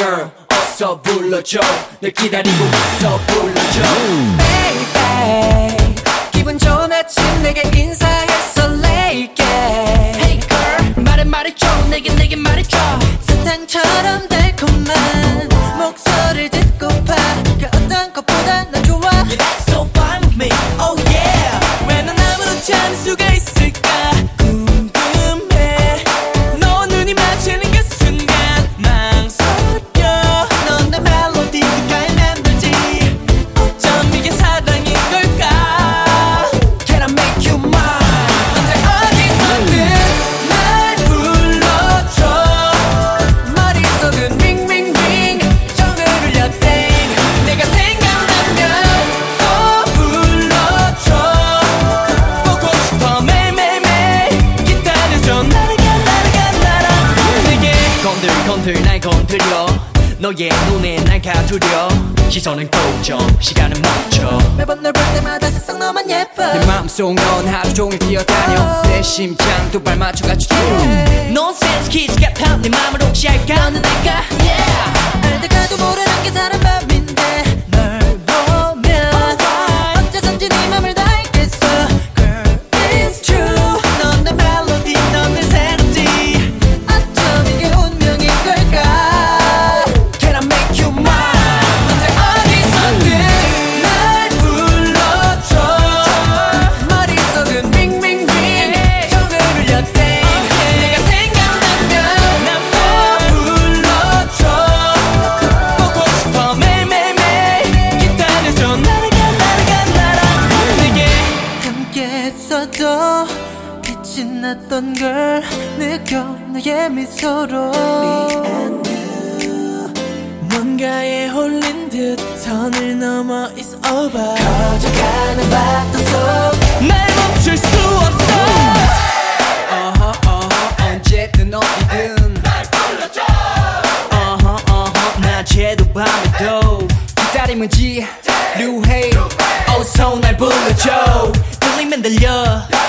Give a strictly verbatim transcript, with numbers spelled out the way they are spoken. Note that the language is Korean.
girl 어서 불러줘 널 기다리고 있어 불러줘 Baby 기분 좋은 아침 내게 인사해 설레게 Hey girl 말해 말해줘 내게 내게 말해줘 사탕처럼 달콤한 목소리를 듣고파 그 어떤 것보다 난 좋아 Yeah that's so fine with me oh yeah 왜 넌 아무렇지 않을 수가 있을까 궁금해 너와 눈이 마주치는 그 순간 망설여 넌 내 멜로디 귓가에 맴돌지 어쩜 이게 사랑인 걸까 Can I make you mine 언제 어디서든 날 불러줘 머릿속은 링링링 전을 울려 땡 내가 생각나면 또 불러줘 보고 싶어 매일매일매일 기다려줘 날아가 날아가 날아 내게 건들건들 날 건드려 너의 눈에 날 가두려 시선은 고정 시간은 멈춰 매번 널 볼 때마다 세상 너만 예뻐 내 마음속 넌 하루 종일 뛰어다녀 내 심장 두 발 맞춰가지고 Nonsense kids 같아 내 맘을 혹시 알까 너는 알까 yeah 알다가도 모르는 게 사람 맘인데 널 보면 어째선지 네 맘을 다 알겠어 Girl it's true 넌 내 멜로디 넌 내 새롭지 어쩜 이게 운명인 걸까 Can I make you mine 언제 어디서든 날 불러줘 머릿속은 링링링 전을 울려 땡 내가 생각나면 난 또 불러줘 보고 싶어 매일매일매일 기다려줘 날아가 날아가 날아 내게 함께 있어도 빛이 났던 걸 느껴 너의 미소로 Me and you 뭔가에 홀린 듯 선을 넘어 It's over 커져가는 바람 속날 멈출 수 없어 어허 어허 언제든 어디든 날 불러줘 어허 어허 낮에도 밤에도 기다림은 지루해 어서 날 불러줘 들리면 들려